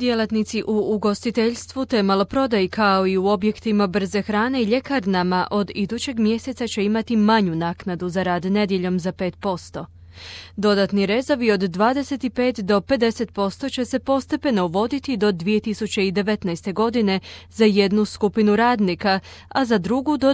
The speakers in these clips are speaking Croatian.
Djelatnici u ugostiteljstvu te maloprodaji kao i u objektima brze hrane i ljekarnama od idućeg mjeseca će imati manju naknadu za rad nedjeljom za 5%. Dodatni rezovi od 25 do 50% će se postepeno uvoditi do 2019. godine za jednu skupinu radnika, a za drugu do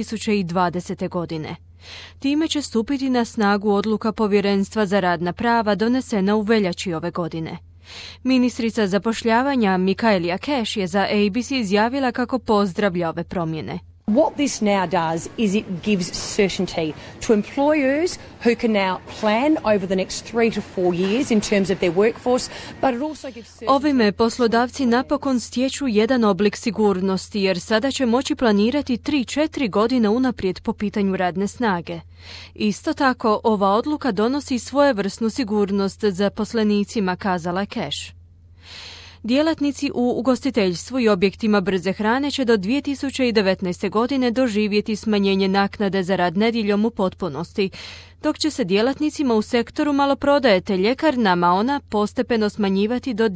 2020. godine. Time će stupiti na snagu odluka Povjerenstva za radna prava donesena u veljači ove godine. Ministrica zapošljavanja Michaelia Cash je za ABC izjavila kako pozdravlja ove promjene. What this now does is it gives certainty to employers who can now plan over the next 3 to 4 years in terms of their workforce, but it also gives certainty. Ovime poslodavci napokon stječu jedan oblik sigurnosti jer sada će moći planirati 3-4 godine unaprijed po pitanju radne snage. Isto tako, ova odluka donosi svojevrsnu sigurnost zaposlenicima, kazala je Cash. Djelatnici u ugostiteljstvu i objektima brze hrane će do 2019. godine doživjeti smanjenje naknade za rad nedjeljom u potpunosti, dok će se djelatnicima u sektoru maloprodaje te ljekarnama ona postepeno smanjivati do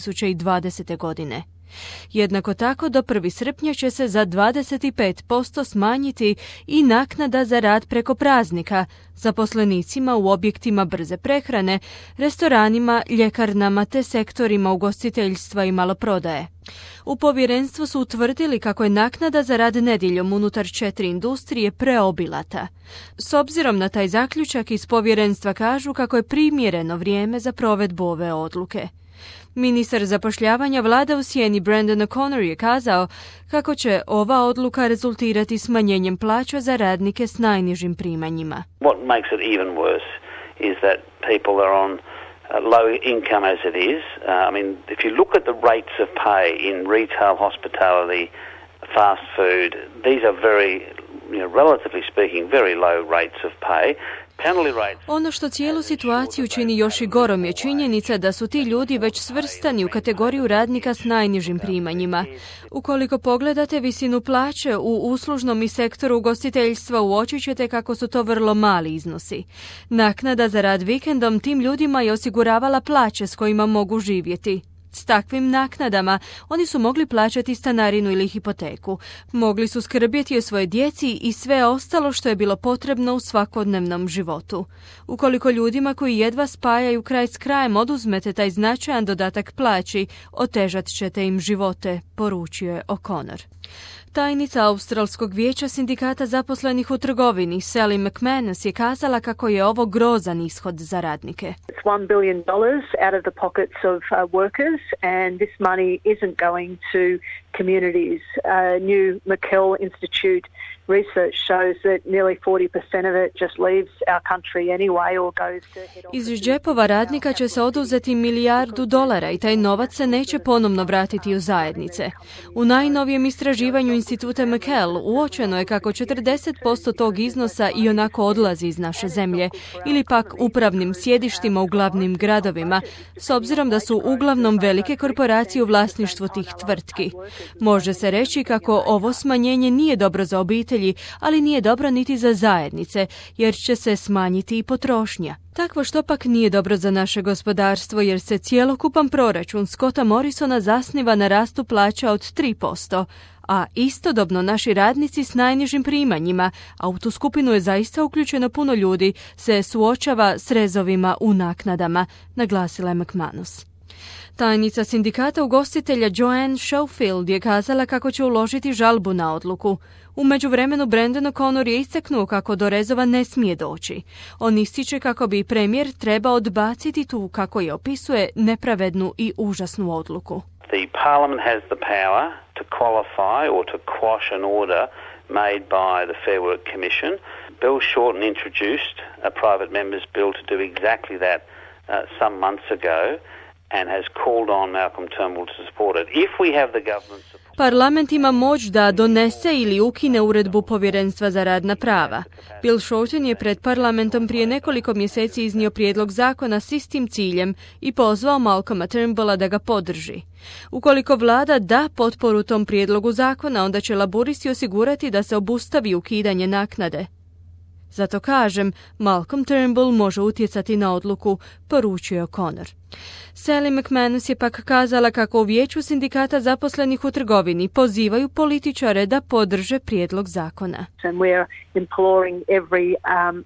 2020. godine. Jednako tako, do 1. srpnja će se za 25% smanjiti i naknada za rad preko praznika zaposlenicima u objektima brze prehrane, restoranima, ljekarnama te sektorima ugostiteljstva i maloprodaje. U povjerenstvu su utvrdili kako je naknada za rad nedjeljom unutar 4 industrije preobilata. S obzirom na taj zaključak iz povjerenstva kažu kako je primjereno vrijeme za provedbu ove odluke. Ministar zapošljavanja vlade u sjeni Brandon O'Connor je kazao kako će ova odluka rezultirati smanjenjem plaća za radnike s najnižim primanjima. What makes it even worse is that people are on low income as it is. I mean, if you look at the rates of pay in retail, hospitality, fast food, these are very, relatively speaking, very low rates of pay. Ono što cijelu situaciju čini još i gorom je činjenica da su ti ljudi već svrstani u kategoriju radnika s najnižim primanjima. Ukoliko pogledate visinu plaće u uslužnom i sektoru ugostiteljstva, uočit ćete kako su to vrlo mali iznosi. Naknada za rad vikendom tim ljudima je osiguravala plaće s kojima mogu živjeti. S takvim naknadama oni su mogli plaćati stanarinu ili hipoteku, mogli su skrbjeti o svojoj djeci i sve ostalo što je bilo potrebno u svakodnevnom životu. Ukoliko ljudima koji jedva spajaju kraj s krajem oduzmete taj značajan dodatak plaći, otežat ćete im živote, poručio je O'Connor. Tajnica Australskog vijeća sindikata zaposlenih u trgovini, Sally McManus, je kazala kako je ovo grozan ishod za radnike. It's $1 billion out of the pockets of workers, and this money isn't going to communities. New McKell Institute research shows that nearly 40% of it just leaves our country anyway or goes to head office. Iz džepova radnika će se oduzeti $1 milijardu i taj novac se neće ponovno vratiti u zajednice. U najnovijem istraživanju instituta McKell uočeno je kako 40% tog iznosa i onako odlazi iz naše zemlje ili pak upravnim sjedištima u glavnim gradovima, s obzirom da su uglavnom velike korporacije u vlasništvu tih tvrtki. Može se reći kako ovo smanjenje nije dobro za obitelji, ali nije dobro niti za zajednice, jer će se smanjiti i potrošnja. Takvo što pak nije dobro za naše gospodarstvo, jer se cjelokupan proračun Scotta Morrisona zasniva na rastu plaća od 3%, a istodobno naši radnici s najnižim primanjima, a u tu skupinu je zaista uključeno puno ljudi, se suočava s rezovima u naknadama, naglasila je McManus. Tajnica sindikata ugostitelja Joanne Schofield je kazala kako će uložiti žalbu na odluku. U međuvremenu Brandon O'Connor je istaknuo kako do rezova ne smije doći. On ističe kako bi premijer trebao odbaciti tu, kako je opisuje, nepravednu i užasnu odluku. The Parliament has the power to qualify or to quash an order made by the Fair Work Commission. Bill Shorten introduced a private member's bill to do exactly that some months ago and has called on Malcolm Turnbull to support it. If we have the government support... Parlament ima moć da donese ili ukine uredbu Povjerenstva za radna prava. Bill Shorten je pred parlamentom prije nekoliko mjeseci iznio prijedlog zakona s istim ciljem i pozvao Malcolma Turnbulla da ga podrži. Ukoliko vlada da potporu tom prijedlogu zakona, onda će laburisti osigurati da se obustavi ukidanje naknade. Zato kažem, Malcolm Turnbull može utjecati na odluku, poručio je O'Connor. Sally McManus je pak kazala kako u vijeću sindikata zaposlenih u trgovini pozivaju političare da podrže prijedlog zakona. And we're imploring every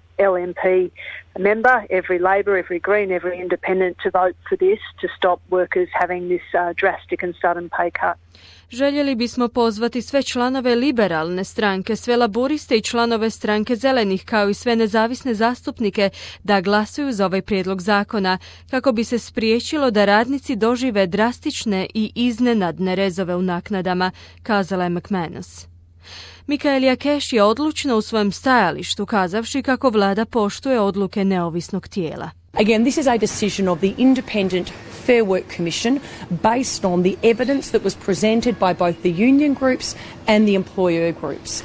LNP member, every Labor, every Green, every Independent to vote for this to stop workers having this drastic and sudden pay cut. Željeli bismo pozvati sve članove liberalne stranke, sve laburiste i članove stranke zelenih, kao i sve nezavisne zastupnike da glasuju za ovaj prijedlog zakona, kako bi se spriječilo da radnici dožive drastične i iznenadne rezove u naknadama, kazala je McManus. Michaelia Cash je odlučna u svojem stajalištu, kazavši kako vlada poštuje odluke neovisnog tijela. Again, this is a decision of the Independent Fair Work Commission based on the evidence that was presented by both the union groups and the employer groups.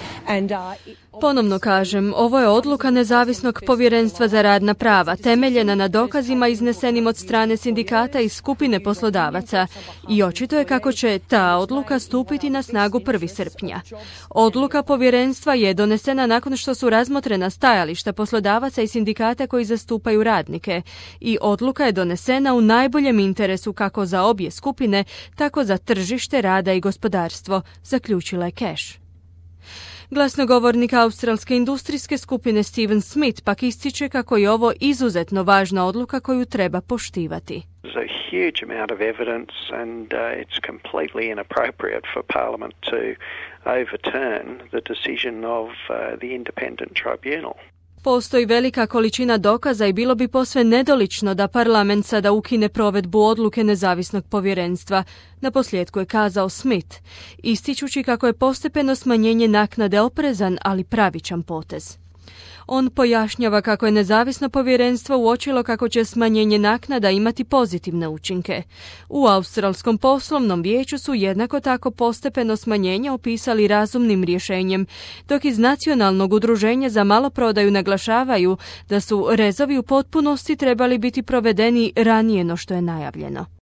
Ponovno kažem, ovo je odluka nezavisnog povjerenstva za radna prava, temeljena na dokazima iznesenim od strane sindikata i skupine poslodavaca i očito je kako će ta odluka stupiti na snagu 1. srpnja. Odluka povjerenstva je donesena nakon što su razmotrena stajališta poslodavaca i sindikata koji zastupaju radnike i odluka je donesena u najboljem interesu kako za obje skupine, tako za tržište rada i gospodarstvo, zaključila je Cash. Glasnogovornik australske industrijske skupine Steven Smith pak ističe kako je ovo izuzetno važna odluka koju treba poštivati. There's a huge amount of evidence and it's completely inappropriate for Parliament to overturn the decision of the Independent Tribunal. Postoji velika količina dokaza i bilo bi posve nedolično da parlament sada ukine provedbu odluke nezavisnog povjerenstva, naposljetku je kazao Smith, ističući kako je postepeno smanjenje naknade oprezan, ali pravičan potez. On pojašnjava kako je nezavisno povjerenstvo uočilo kako će smanjenje naknada imati pozitivne učinke. U Australskom poslovnom vijeću su jednako tako postepeno smanjenje opisali razumnim rješenjem, dok iz Nacionalnog udruženja za maloprodaju naglašavaju da su rezovi u potpunosti trebali biti provedeni ranije no što je najavljeno.